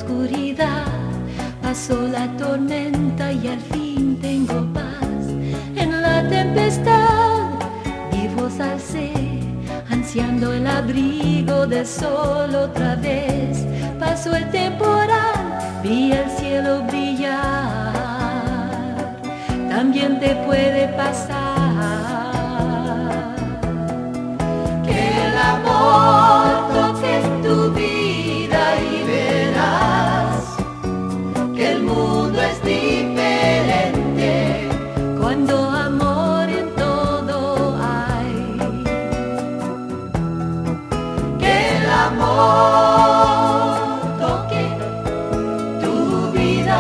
oscuridad, pasó la tormenta y al fin tengo paz. En la tempestad mi voz alcé, ansiando el abrigo del sol otra vez. Pasó el temporal, vi el cielo brillar, también te puede pasar. Que el amor toque tu vida y verás que el mundo es diferente cuando amor en todo hay. Que el amor toque tu vida.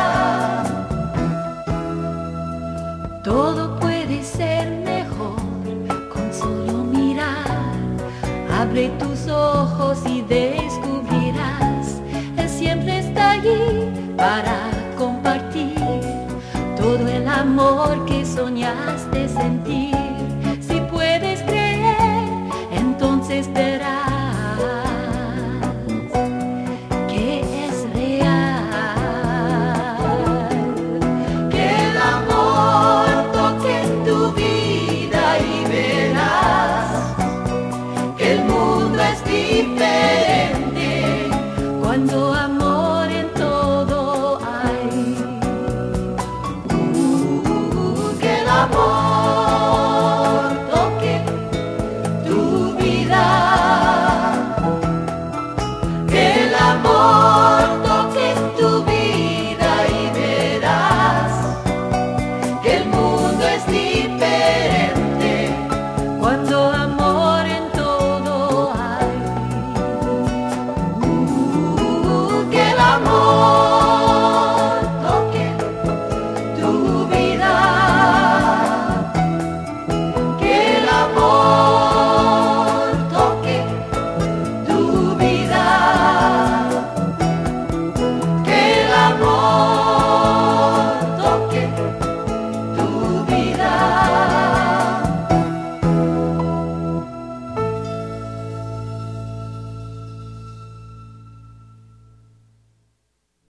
Todo puede ser mejor con solo mirar. Abre tus ojos y descubrirás, Él siempre está allí para compartir todo el amor que soñaste sentir.